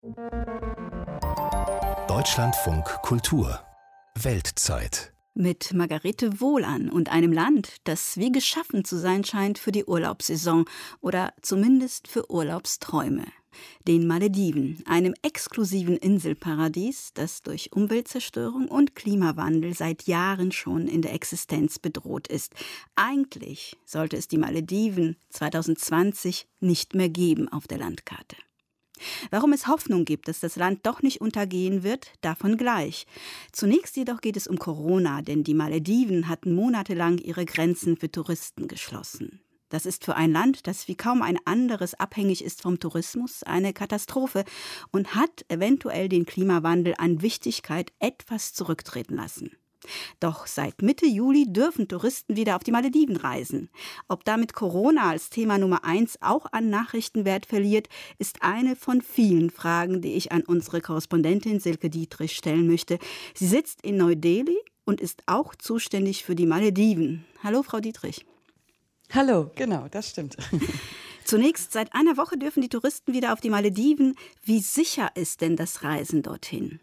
Deutschlandfunk Kultur Weltzeit mit Margarete Wohlan und einem Land, das wie geschaffen zu sein scheint für die Urlaubssaison oder zumindest für Urlaubsträume. Den Malediven, einem exklusiven Inselparadies, das durch Umweltzerstörung und Klimawandel seit Jahren schon in der Existenz bedroht ist. Eigentlich sollte es die Malediven 2020 nicht mehr geben auf der Landkarte. Warum es Hoffnung gibt, dass das Land doch nicht untergehen wird, davon gleich. Zunächst jedoch geht es um Corona, denn die Malediven hatten monatelang ihre Grenzen für Touristen geschlossen. Das ist für ein Land, das wie kaum ein anderes abhängig ist vom Tourismus, eine Katastrophe und hat eventuell den Klimawandel an Wichtigkeit etwas zurücktreten lassen. Doch seit Mitte Juli dürfen Touristen wieder auf die Malediven reisen. Ob damit Corona als Thema Nummer 1 auch an Nachrichtenwert verliert, ist eine von vielen Fragen, die ich an unsere Korrespondentin Silke Dietrich stellen möchte. Sie sitzt in Neu-Delhi und ist auch zuständig für die Malediven. Hallo, Frau Dietrich. Hallo, genau, das stimmt. Zunächst, seit einer Woche dürfen die Touristen wieder auf die Malediven. Wie sicher ist denn das Reisen dorthin?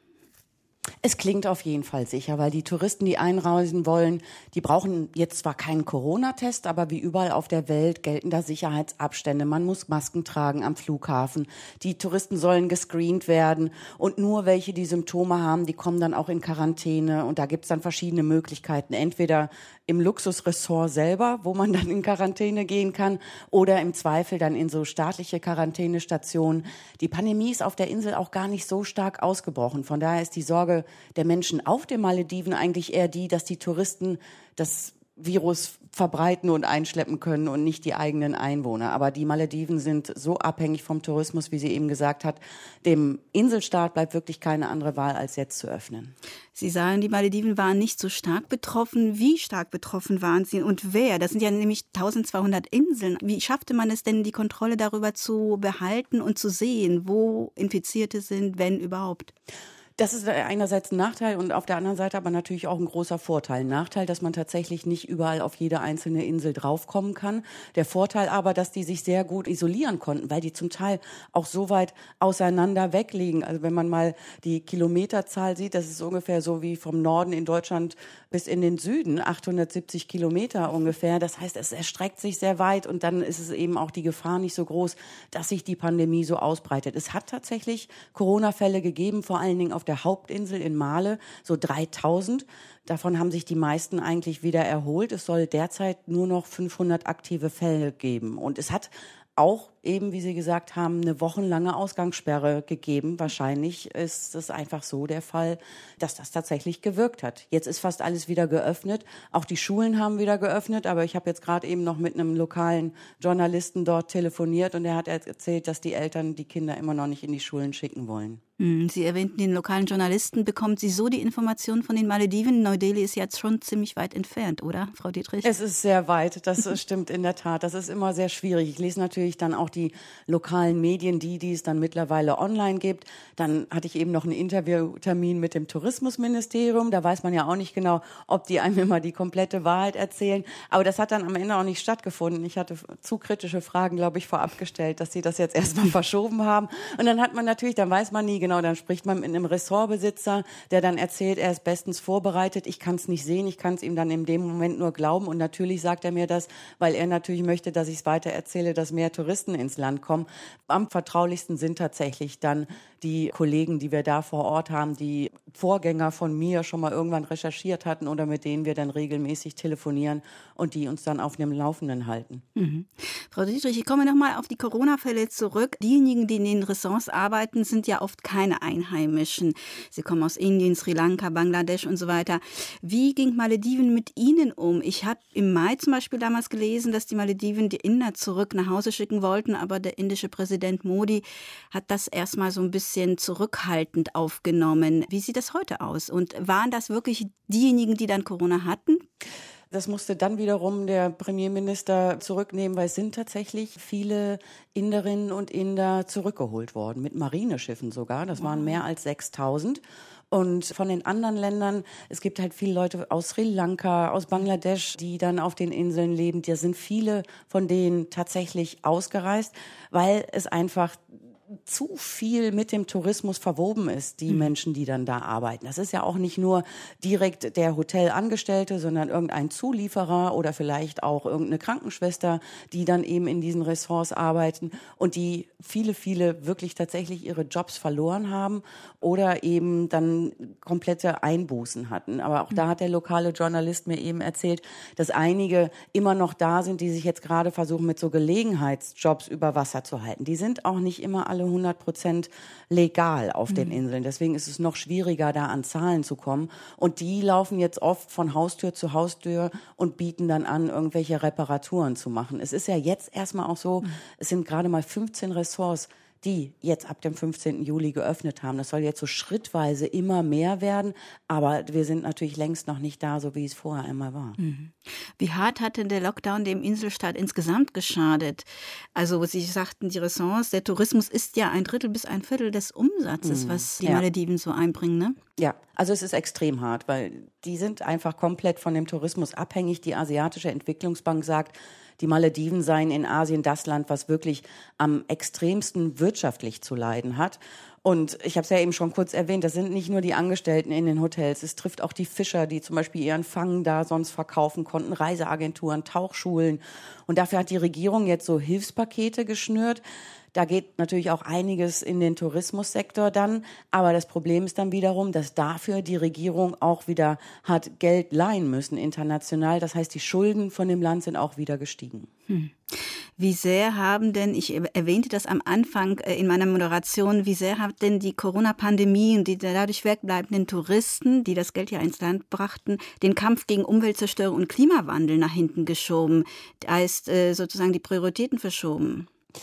Es klingt auf jeden Fall sicher, weil die Touristen, die einreisen wollen, die brauchen jetzt zwar keinen Corona-Test, aber wie überall auf der Welt gelten da Sicherheitsabstände. Man muss Masken tragen am Flughafen. Die Touristen sollen gescreent werden und nur welche, die Symptome haben, die kommen dann auch in Quarantäne. Und da gibt's dann verschiedene Möglichkeiten. Entweder im Luxusressort selber, wo man dann in Quarantäne gehen kann, oder im Zweifel dann in so staatliche Quarantänestationen. Die Pandemie ist auf der Insel auch gar nicht so stark ausgebrochen. Von daher ist die Sorge der Menschen auf den Malediven eigentlich eher die, dass die Touristen das Virus verbreiten und einschleppen können und nicht die eigenen Einwohner. Aber die Malediven sind so abhängig vom Tourismus, wie sie eben gesagt hat. Dem Inselstaat bleibt wirklich keine andere Wahl, als jetzt zu öffnen. Sie sagen, die Malediven waren nicht so stark betroffen. Wie stark betroffen waren sie und wer? Das sind ja nämlich 1200 Inseln. Wie schaffte man es denn, die Kontrolle darüber zu behalten und zu sehen, wo Infizierte sind, wenn überhaupt? Das ist einerseits ein Nachteil und auf der anderen Seite aber natürlich auch ein großer Vorteil. Ein Nachteil, dass man tatsächlich nicht überall auf jede einzelne Insel draufkommen kann. Der Vorteil aber, dass die sich sehr gut isolieren konnten, weil die zum Teil auch so weit auseinander wegliegen. Also wenn man mal die Kilometerzahl sieht, das ist ungefähr so wie vom Norden in Deutschland bis in den Süden, 870 Kilometer ungefähr. Das heißt, es erstreckt sich sehr weit und dann ist es eben auch die Gefahr nicht so groß, dass sich die Pandemie so ausbreitet. Es hat tatsächlich Corona-Fälle gegeben, vor allen Dingen auf der Hauptinsel in Male, so 3000. Davon haben sich die meisten eigentlich wieder erholt. Es soll derzeit nur noch 500 aktive Fälle geben. Und es hat auch eben, wie Sie gesagt haben, eine wochenlange Ausgangssperre gegeben. Wahrscheinlich ist es einfach so der Fall, dass das tatsächlich gewirkt hat. Jetzt ist fast alles wieder geöffnet. Auch die Schulen haben wieder geöffnet. Aber ich habe jetzt gerade eben noch mit einem lokalen Journalisten dort telefoniert und er hat erzählt, dass die Eltern die Kinder immer noch nicht in die Schulen schicken wollen. Sie erwähnten den lokalen Journalisten. Bekommt sie so die Informationen von den Malediven? Neu-Delhi ist jetzt schon ziemlich weit entfernt, oder, Frau Dietrich? Es ist sehr weit, das stimmt in der Tat. Das ist immer sehr schwierig. Ich lese natürlich dann auch die lokalen Medien, die es dann mittlerweile online gibt. Dann hatte ich eben noch einen Interviewtermin mit dem Tourismusministerium. Da weiß man ja auch nicht genau, ob die einem immer die komplette Wahrheit erzählen. Aber das hat dann am Ende auch nicht stattgefunden. Ich hatte zu kritische Fragen, glaube ich, vorab gestellt, dass sie das jetzt erstmal verschoben haben. Und dann hat man natürlich, dann weiß man nie genau, dann spricht man mit einem Ressortbesitzer, der dann erzählt, er ist bestens vorbereitet. Ich kann es nicht sehen, ich kann es ihm dann in dem Moment nur glauben. Und natürlich sagt er mir das, weil er natürlich möchte, dass ich es weiter erzähle, dass mehr Touristen ins Land kommen. Am vertraulichsten sind tatsächlich dann die Kollegen, die wir da vor Ort haben, die Vorgänger von mir schon mal irgendwann recherchiert hatten oder mit denen wir dann regelmäßig telefonieren und die uns dann auf dem Laufenden halten. Frau Dietrich, ich komme noch mal auf die Corona-Fälle zurück. Diejenigen, die in den Ressorts arbeiten, sind ja oft keine Einheimischen. Sie kommen aus Indien, Sri Lanka, Bangladesch und so weiter. Wie ging Malediven mit ihnen um? Ich habe im Mai zum Beispiel damals gelesen, dass die Malediven die Inder zurück nach Hause schicken wollten, aber der indische Präsident Modi hat das erstmal so ein bisschen zurückhaltend aufgenommen. Wie sieht das heute aus? Und waren das wirklich diejenigen, die dann Corona hatten? Das musste dann wiederum der Premierminister zurücknehmen, weil es sind tatsächlich viele Inderinnen und Inder zurückgeholt worden, mit Marineschiffen sogar. Das waren mehr als 6000. Und von den anderen Ländern, es gibt halt viele Leute aus Sri Lanka, aus Bangladesch, die dann auf den Inseln leben. Da sind viele von denen tatsächlich ausgereist, weil es einfach zu viel mit dem Tourismus verwoben ist, die Menschen, die dann da arbeiten. Das ist ja auch nicht nur direkt der Hotelangestellte, sondern irgendein Zulieferer oder vielleicht auch irgendeine Krankenschwester, die dann eben in diesen Ressorts arbeiten und die viele wirklich tatsächlich ihre Jobs verloren haben oder eben dann komplette Einbußen hatten. Aber auch da hat der lokale Journalist mir eben erzählt, dass einige immer noch da sind, die sich jetzt gerade versuchen, mit so Gelegenheitsjobs über Wasser zu halten. Die sind auch nicht immer alle 100% legal auf den Inseln. Deswegen ist es noch schwieriger, da an Zahlen zu kommen. Und die laufen jetzt oft von Haustür zu Haustür und bieten dann an, irgendwelche Reparaturen zu machen. Es ist ja jetzt erstmal auch so, es sind gerade mal 15 Ressorts, die jetzt ab dem 15. Juli geöffnet haben. Das soll jetzt so schrittweise immer mehr werden, aber wir sind natürlich längst noch nicht da, so wie es vorher einmal war. Wie hart hat denn der Lockdown dem Inselstaat insgesamt geschadet? Also Sie sagten, die Ressorts, der Tourismus ist ja 1/3 bis 1/4 des Umsatzes, was die Malediven so einbringen, ne? Ja, also es ist extrem hart, weil die sind einfach komplett von dem Tourismus abhängig. Die Asiatische Entwicklungsbank sagt, die Malediven seien in Asien das Land, was wirklich am extremsten wirtschaftlich zu leiden hat. Und ich habe es ja eben schon kurz erwähnt, das sind nicht nur die Angestellten in den Hotels, es trifft auch die Fischer, die zum Beispiel ihren Fang da sonst verkaufen konnten, Reiseagenturen, Tauchschulen. Und dafür hat die Regierung jetzt so Hilfspakete geschnürt. Da geht natürlich auch einiges in den Tourismussektor dann. Aber das Problem ist dann wiederum, dass dafür die Regierung auch wieder hat Geld leihen müssen international. Das heißt, die Schulden von dem Land sind auch wieder gestiegen. Wie sehr haben denn, ich erwähnte das am Anfang in meiner Moderation, wie sehr hat denn die Corona-Pandemie und die dadurch wegbleibenden Touristen, die das Geld ja ins Land brachten, den Kampf gegen Umweltzerstörung und Klimawandel nach hinten geschoben? Da ist sozusagen die Prioritäten verschoben.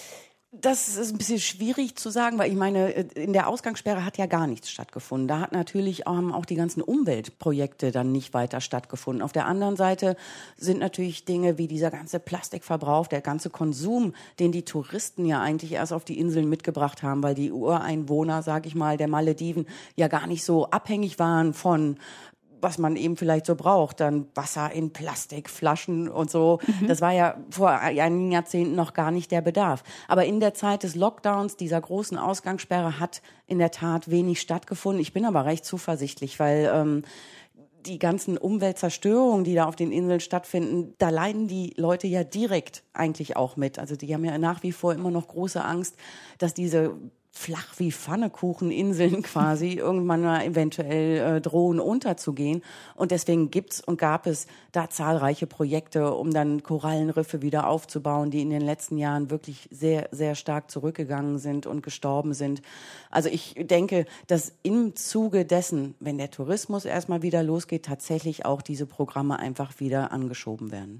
Das ist ein bisschen schwierig zu sagen, weil ich meine, in der Ausgangssperre hat ja gar nichts stattgefunden. Da hat natürlich auch die ganzen Umweltprojekte dann nicht weiter stattgefunden. Auf der anderen Seite sind natürlich Dinge wie dieser ganze Plastikverbrauch, der ganze Konsum, den die Touristen ja eigentlich erst auf die Inseln mitgebracht haben, weil die Ureinwohner, sag ich mal, der Malediven ja gar nicht so abhängig waren von was man eben vielleicht so braucht, dann Wasser in Plastikflaschen und so. Das war ja vor einigen Jahrzehnten noch gar nicht der Bedarf. Aber in der Zeit des Lockdowns, dieser großen Ausgangssperre, hat in der Tat wenig stattgefunden. Ich bin aber recht zuversichtlich, weil die ganzen Umweltzerstörungen, die da auf den Inseln stattfinden, da leiden die Leute ja direkt eigentlich auch mit. Also die haben ja nach wie vor immer noch große Angst, dass diese flach wie Pfannekucheninseln quasi irgendwann mal eventuell drohen unterzugehen. Und deswegen gibt's und gab es da zahlreiche Projekte, um dann Korallenriffe wieder aufzubauen, die in den letzten Jahren wirklich sehr, sehr stark zurückgegangen sind und gestorben sind. Also ich denke, dass im Zuge dessen, wenn der Tourismus erstmal wieder losgeht, tatsächlich auch diese Programme einfach wieder angeschoben werden.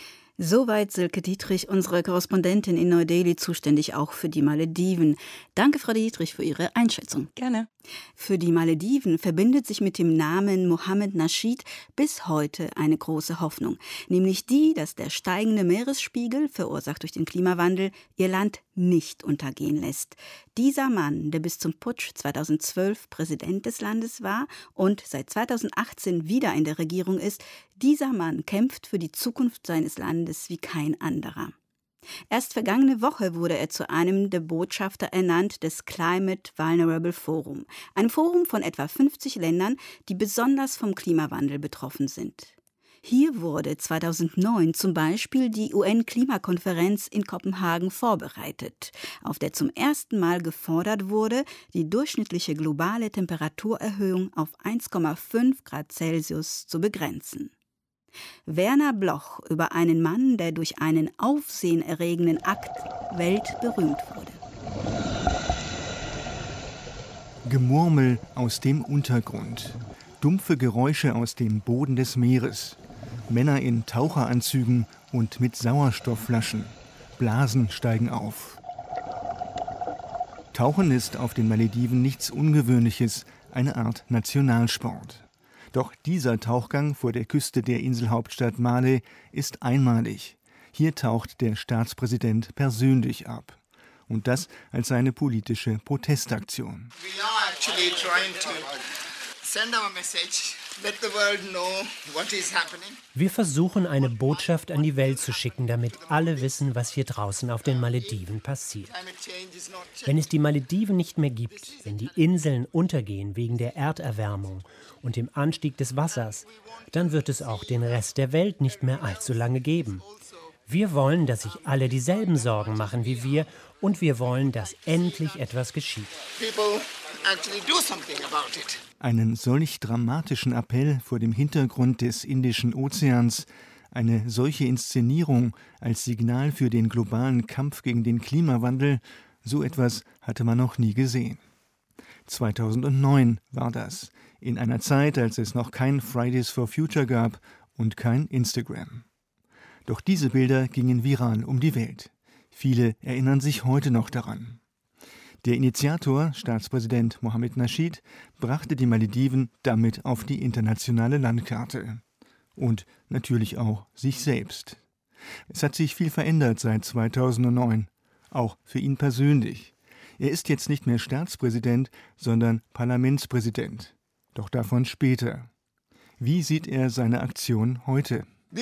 Soweit Silke Dietrich, unsere Korrespondentin in Neu-Delhi, zuständig auch für die Malediven. Danke, Frau Dietrich, für Ihre Einschätzung. Gerne. Für die Malediven verbindet sich mit dem Namen Mohammed Nasheed bis heute eine große Hoffnung, nämlich die, dass der steigende Meeresspiegel, verursacht durch den Klimawandel, ihr Land nicht untergehen lässt. Dieser Mann, der bis zum Putsch 2012 Präsident des Landes war und seit 2018 wieder in der Regierung ist, dieser Mann kämpft für die Zukunft seines Landes wie kein anderer. Erst vergangene Woche wurde er zu einem der Botschafter ernannt des Climate Vulnerable Forum, einem Forum von etwa 50 Ländern, die besonders vom Klimawandel betroffen sind. Hier wurde 2009 zum Beispiel die UN-Klimakonferenz in Kopenhagen vorbereitet, auf der zum ersten Mal gefordert wurde, die durchschnittliche globale Temperaturerhöhung auf 1,5 Grad Celsius zu begrenzen. Werner Bloch über einen Mann, der durch einen aufsehenerregenden Akt weltberühmt wurde. Gemurmel aus dem Untergrund, dumpfe Geräusche aus dem Boden des Meeres, Männer in Taucheranzügen und mit Sauerstoffflaschen, Blasen steigen auf. Tauchen ist auf den Malediven nichts Ungewöhnliches, eine Art Nationalsport. Doch dieser Tauchgang vor der Küste der Inselhauptstadt Male ist einmalig. Hier taucht der Staatspräsident persönlich ab. Und das als seine politische Protestaktion. We are actually trying to send our message Wir versuchen, eine Botschaft an die Welt zu schicken, damit alle wissen, was hier draußen auf den Malediven passiert. Wenn es die Malediven nicht mehr gibt, wenn die Inseln untergehen wegen der Erderwärmung und dem Anstieg des Wassers, dann wird es auch den Rest der Welt nicht mehr allzu lange geben. Wir wollen, dass sich alle dieselben Sorgen machen wie wir, und wir wollen, dass endlich etwas geschieht. Einen solch dramatischen Appell vor dem Hintergrund des Indischen Ozeans, eine solche Inszenierung als Signal für den globalen Kampf gegen den Klimawandel, so etwas hatte man noch nie gesehen. 2009 war das, in einer Zeit, als es noch kein Fridays for Future gab und kein Instagram. Doch diese Bilder gingen viral um die Welt. Viele erinnern sich heute noch daran. Der Initiator, Staatspräsident Mohammed Nasheed, brachte die Malediven damit auf die internationale Landkarte. Und natürlich auch sich selbst. Es hat sich viel verändert seit 2009, auch für ihn persönlich. Er ist jetzt nicht mehr Staatspräsident, sondern Parlamentspräsident. Doch davon später. Wie sieht er seine Aktion heute?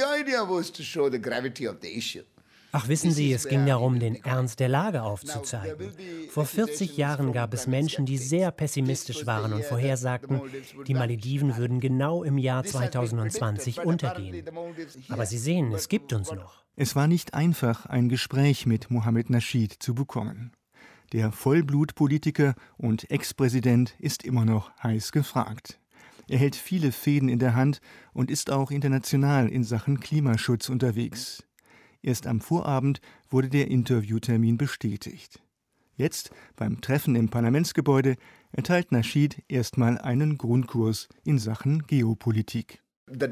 Ach, wissen Sie, es ging darum, den Ernst der Lage aufzuzeigen. Vor 40 Jahren gab es Menschen, die sehr pessimistisch waren und vorhersagten, die Malediven würden genau im Jahr 2020 untergehen. Aber Sie sehen, es gibt uns noch. Es war nicht einfach, ein Gespräch mit Mohammed Nasheed zu bekommen. Der Vollblutpolitiker und Ex-Präsident ist immer noch heiß gefragt. Er hält viele Fäden in der Hand und ist auch international in Sachen Klimaschutz unterwegs. Erst am Vorabend wurde der Interviewtermin bestätigt. Jetzt, beim Treffen im Parlamentsgebäude, erteilt Nasheed erstmal einen Grundkurs in Sachen Geopolitik. Die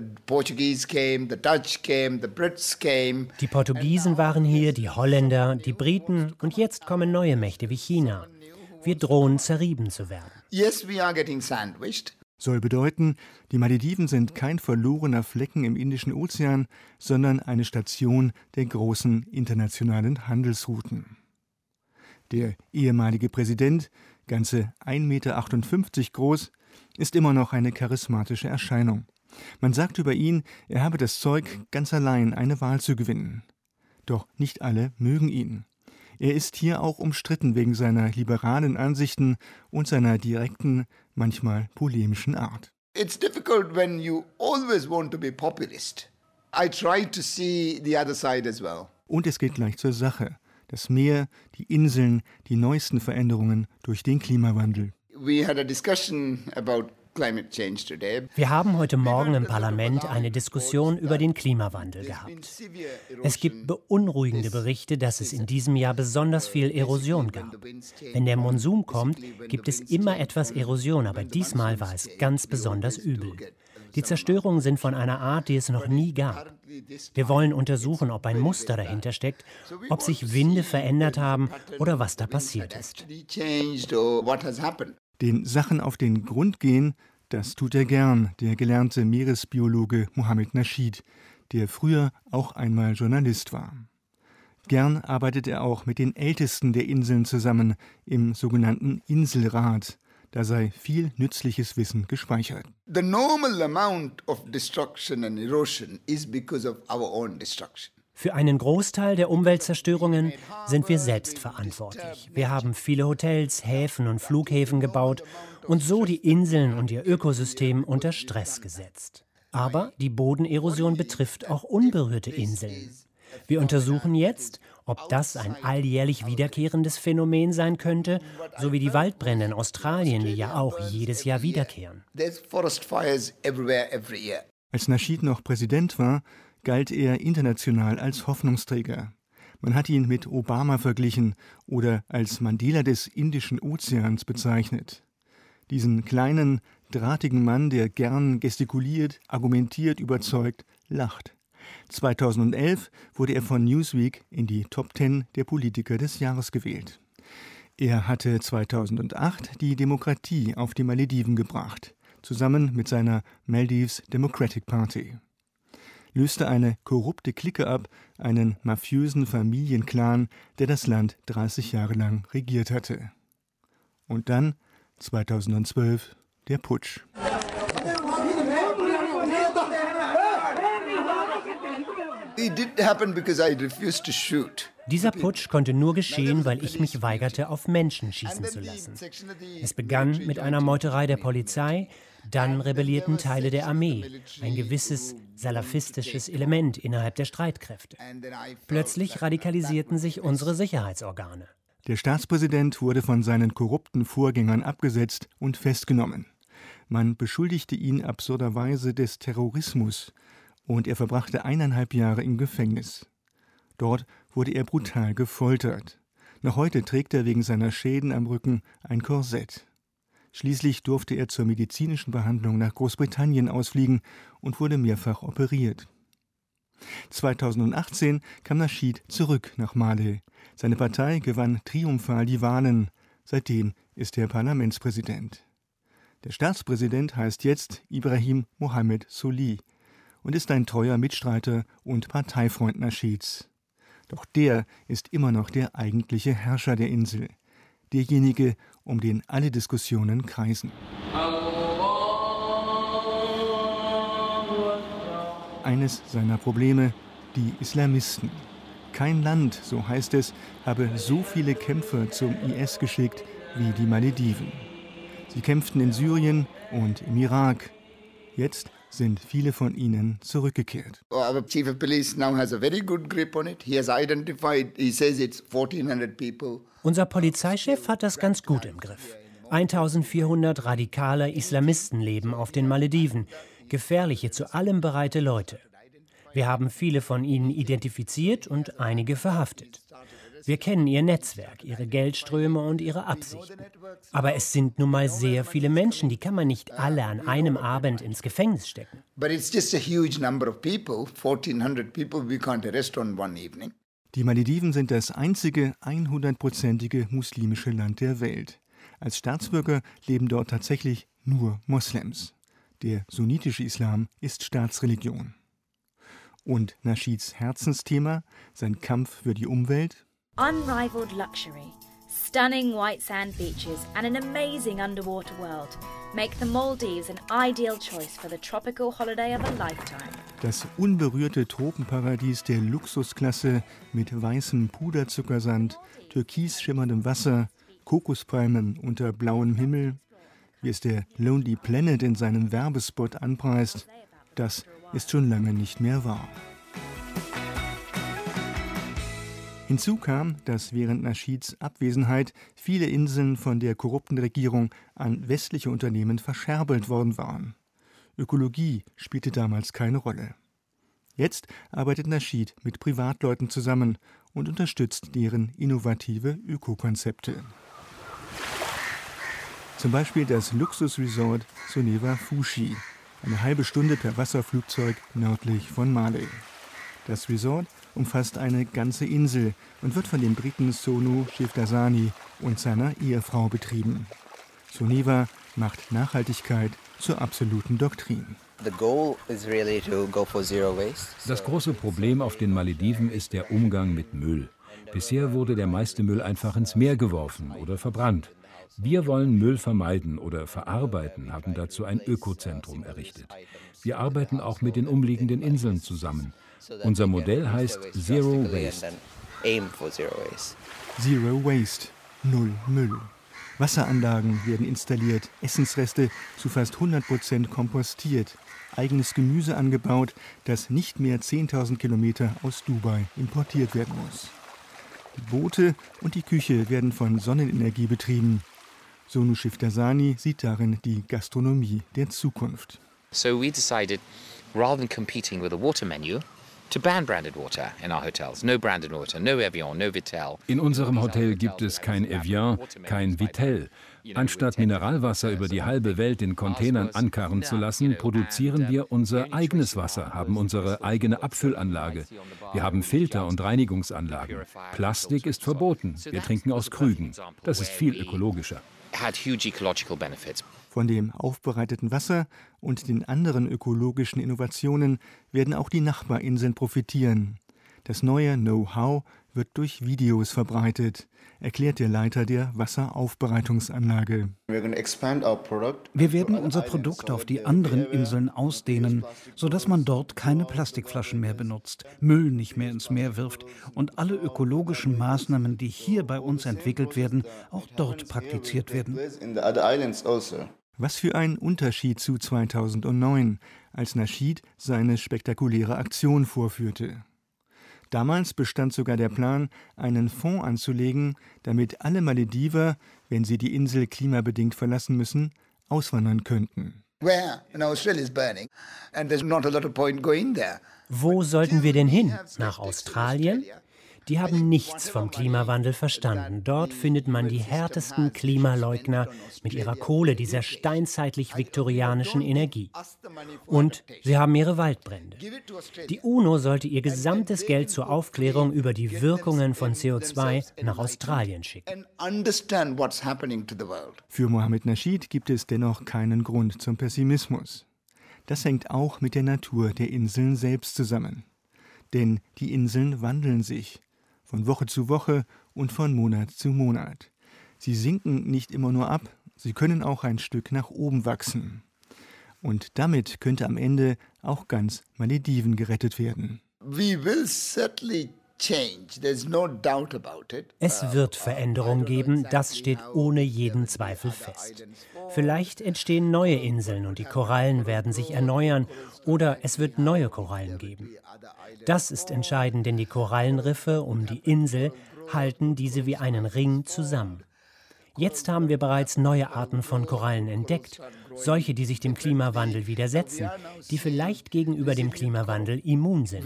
Portugiesen waren hier, die Holländer, die Briten und jetzt kommen neue Mächte wie China. Wir drohen, zerrieben zu werden. Yes, we are getting sandwiched. Soll bedeuten, die Malediven sind kein verlorener Flecken im Indischen Ozean, sondern eine Station der großen internationalen Handelsrouten. Der ehemalige Präsident, ganze 1,58 Meter groß, ist immer noch eine charismatische Erscheinung. Man sagt über ihn, er habe das Zeug, ganz allein eine Wahl zu gewinnen. Doch nicht alle mögen ihn. Er ist hier auch umstritten wegen seiner liberalen Ansichten und seiner direkten, manchmal polemischen Art. It's difficult when you always want to be populist. I try to see the other side as well. Und es geht gleich zur Sache. Das Meer, die Inseln, die neuesten Veränderungen durch den Klimawandel. We had a discussion about climate change today. Wir haben heute Morgen im Parlament eine Diskussion über den Klimawandel gehabt. Es gibt beunruhigende Berichte, dass es in diesem Jahr besonders viel Erosion gab. Wenn der Monsun kommt, gibt es immer etwas Erosion, aber diesmal war es ganz besonders übel. Die Zerstörungen sind von einer Art, die es noch nie gab. Wir wollen untersuchen, ob ein Muster dahinter steckt, ob sich Winde verändert haben oder was da passiert ist. Den Sachen auf den Grund gehen, das tut er gern, der gelernte Meeresbiologe Mohammed Nasheed, der früher auch einmal Journalist war. Gern arbeitet er auch mit den Ältesten der Inseln zusammen im sogenannten Inselrat. Da sei viel nützliches Wissen gespeichert. The normal amount of destruction and erosion is because of our own destruction. Für einen Großteil der Umweltzerstörungen sind wir selbst verantwortlich. Wir haben viele Hotels, Häfen und Flughäfen gebaut und so die Inseln und ihr Ökosystem unter Stress gesetzt. Aber die Bodenerosion betrifft auch unberührte Inseln. Wir untersuchen jetzt, ob das ein alljährlich wiederkehrendes Phänomen sein könnte, so wie die Waldbrände in Australien, die ja auch jedes Jahr wiederkehren. Als Nasheed noch Präsident war, galt er international als Hoffnungsträger. Man hat ihn mit Obama verglichen oder als Mandela des Indischen Ozeans bezeichnet. Diesen kleinen, drahtigen Mann, der gern gestikuliert, argumentiert, überzeugt, lacht. 2011 wurde er von Newsweek in die Top 10 der Politiker des Jahres gewählt. Er hatte 2008 die Demokratie auf die Malediven gebracht, zusammen mit seiner Maldives Democratic Party. Löste eine korrupte Clique ab, einen mafiösen Familienclan, der das Land 30 Jahre lang regiert hatte. Und dann, 2012, der Putsch. It didn't happen because I refused to shoot. Dieser Putsch konnte nur geschehen, weil ich mich weigerte, auf Menschen schießen zu lassen. Es begann mit einer Meuterei der Polizei, dann rebellierten Teile der Armee, ein gewisses salafistisches Element innerhalb der Streitkräfte. Plötzlich radikalisierten sich unsere Sicherheitsorgane. Der Staatspräsident wurde von seinen korrupten Vorgängern abgesetzt und festgenommen. Man beschuldigte ihn absurderweise des Terrorismus und er verbrachte 1,5 Jahre im Gefängnis. Dort wurde er brutal gefoltert. Noch heute trägt er wegen seiner Schäden am Rücken ein Korsett. Schließlich durfte er zur medizinischen Behandlung nach Großbritannien ausfliegen und wurde mehrfach operiert. 2018 kam Nasheed zurück nach Male. Seine Partei gewann triumphal die Wahlen. Seitdem ist er Parlamentspräsident. Der Staatspräsident heißt jetzt Ibrahim Mohamed Solih und ist ein treuer Mitstreiter und Parteifreund Nasheeds. Doch der ist immer noch der eigentliche Herrscher der Insel, derjenige, um den alle Diskussionen kreisen. Eines seiner Probleme, die Islamisten. Kein Land, so heißt es, habe so viele Kämpfer zum IS geschickt wie die Malediven. Sie kämpften in Syrien und im Irak. Jetzt sind viele von ihnen zurückgekehrt. Our chief of police now has a very good grip on it. He has identified, he says it's 1,400 people. Unser Polizeichef hat das ganz gut im Griff. 1400 radikale Islamisten leben auf den Malediven, gefährliche, zu allem bereite Leute. Wir haben viele von ihnen identifiziert und einige verhaftet. Wir kennen ihr Netzwerk, ihre Geldströme und ihre Absichten. Aber es sind nun mal sehr viele Menschen, die kann man nicht alle an einem Abend ins Gefängnis stecken. But it's just a huge number of people, 1,400 people we can't arrest on one evening. Die Malediven sind das einzige 100%ige muslimische Land der Welt. Als Staatsbürger leben dort tatsächlich nur Moslems. Der sunnitische Islam ist Staatsreligion. Und Nasheeds Herzensthema, sein Kampf für die Umwelt? Unrivaled luxury, stunning white sand beaches and an amazing underwater world make the Maldives an ideal choice for the tropical holiday of a lifetime. Das unberührte Tropenparadies der Luxusklasse mit weißem Puderzuckersand, türkis schimmerndem Wasser, Kokospalmen unter blauem Himmel, wie es der Lonely Planet in seinem Werbespot anpreist, das ist schon lange nicht mehr wahr. Hinzu kam, dass während Nasheeds Abwesenheit viele Inseln von der korrupten Regierung an westliche Unternehmen verscherbelt worden waren. Ökologie spielte damals keine Rolle. Jetzt arbeitet Nasheed mit Privatleuten zusammen und unterstützt deren innovative Ökokonzepte. Zum Beispiel das Luxusresort Soneva Fushi, eine halbe Stunde per Wasserflugzeug nördlich von Male. Das Resort umfasst eine ganze Insel und wird von dem Briten Sonu Shivdasani und seiner Ehefrau betrieben. Soneva macht Nachhaltigkeit zur absoluten Doktrin. Das große Problem auf den Malediven ist der Umgang mit Müll. Bisher wurde der meiste Müll einfach ins Meer geworfen oder verbrannt. Wir wollen Müll vermeiden oder verarbeiten, haben dazu ein Ökozentrum errichtet. Wir arbeiten auch mit den umliegenden Inseln zusammen. Unser Modell heißt Zero Waste. Zero Waste, null Müll. Wasseranlagen werden installiert, Essensreste zu fast 100% kompostiert, eigenes Gemüse angebaut, das nicht mehr 10.000 Kilometer aus Dubai importiert werden muss. Die Boote und die Küche werden von Sonnenenergie betrieben. Sonu Shivdasani sieht darin die Gastronomie der Zukunft. So we decided, rather than competing with a water menu, to ban branded water in our hotels. No branded water, no Evian, no Vittel. In unserem Hotel gibt es kein Evian, kein Vittel. Anstatt Mineralwasser über die halbe Welt in Containern ankarren zu lassen, produzieren wir unser eigenes Wasser, haben unsere eigene Abfüllanlage. Wir haben Filter und Reinigungsanlagen. Plastik ist verboten. Wir trinken aus Krügen. Das ist viel ökologischer. Von dem aufbereiteten Wasser und den anderen ökologischen Innovationen werden auch die Nachbarinseln profitieren. Das neue Know-how wird durch Videos verbreitet, erklärt der Leiter der Wasseraufbereitungsanlage. Wir werden unser Produkt auf die anderen Inseln ausdehnen, sodass man dort keine Plastikflaschen mehr benutzt, Müll nicht mehr ins Meer wirft und alle ökologischen Maßnahmen, die hier bei uns entwickelt werden, auch dort praktiziert werden. Was für ein Unterschied zu 2009, als Nasheed seine spektakuläre Aktion vorführte. Damals bestand sogar der Plan, einen Fonds anzulegen, damit alle Malediver, wenn sie die Insel klimabedingt verlassen müssen, auswandern könnten. Wo sollten wir denn hin? Nach Australien? Die haben nichts vom Klimawandel verstanden. Dort findet man die härtesten Klimaleugner mit ihrer Kohle, dieser steinzeitlich-viktorianischen Energie. Und sie haben ihre Waldbrände. Die UNO sollte ihr gesamtes Geld zur Aufklärung über die Wirkungen von CO2 nach Australien schicken. Für Mohammed Nasheed gibt es dennoch keinen Grund zum Pessimismus. Das hängt auch mit der Natur der Inseln selbst zusammen. Denn die Inseln wandeln sich. Von Woche zu Woche und von Monat zu Monat. Sie sinken nicht immer nur ab, sie können auch ein Stück nach oben wachsen. Und damit könnte am Ende auch ganz Malediven gerettet werden. Es wird Veränderung geben, das steht ohne jeden Zweifel fest. Vielleicht entstehen neue Inseln und die Korallen werden sich erneuern oder es wird neue Korallen geben. Das ist entscheidend, denn die Korallenriffe um die Insel halten diese wie einen Ring zusammen. Jetzt haben wir bereits neue Arten von Korallen entdeckt, solche, die sich dem Klimawandel widersetzen, die vielleicht gegenüber dem Klimawandel immun sind.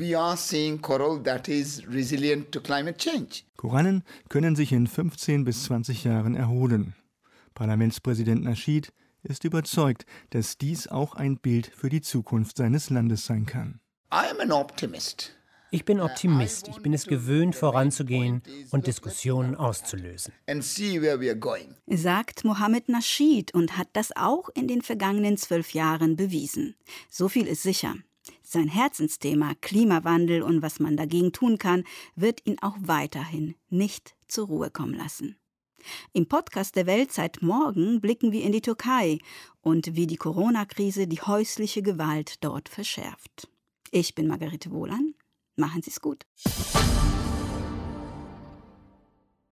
Korallen können sich in 15 bis 20 Jahren erholen. Parlamentspräsident Nasheed ist überzeugt, dass dies auch ein Bild für die Zukunft seines Landes sein kann. Ich bin Optimist. Ich bin es gewöhnt, voranzugehen und Diskussionen auszulösen. Sagt Mohammed Nasheed und hat das auch in den vergangenen 12 Jahren bewiesen. So viel ist sicher. Sein Herzensthema Klimawandel und was man dagegen tun kann, wird ihn auch weiterhin nicht zur Ruhe kommen lassen. Im Podcast der Weltzeit morgen blicken wir in die Türkei und wie die Corona-Krise die häusliche Gewalt dort verschärft. Ich bin Margarete Wohlan. Machen Sie es gut.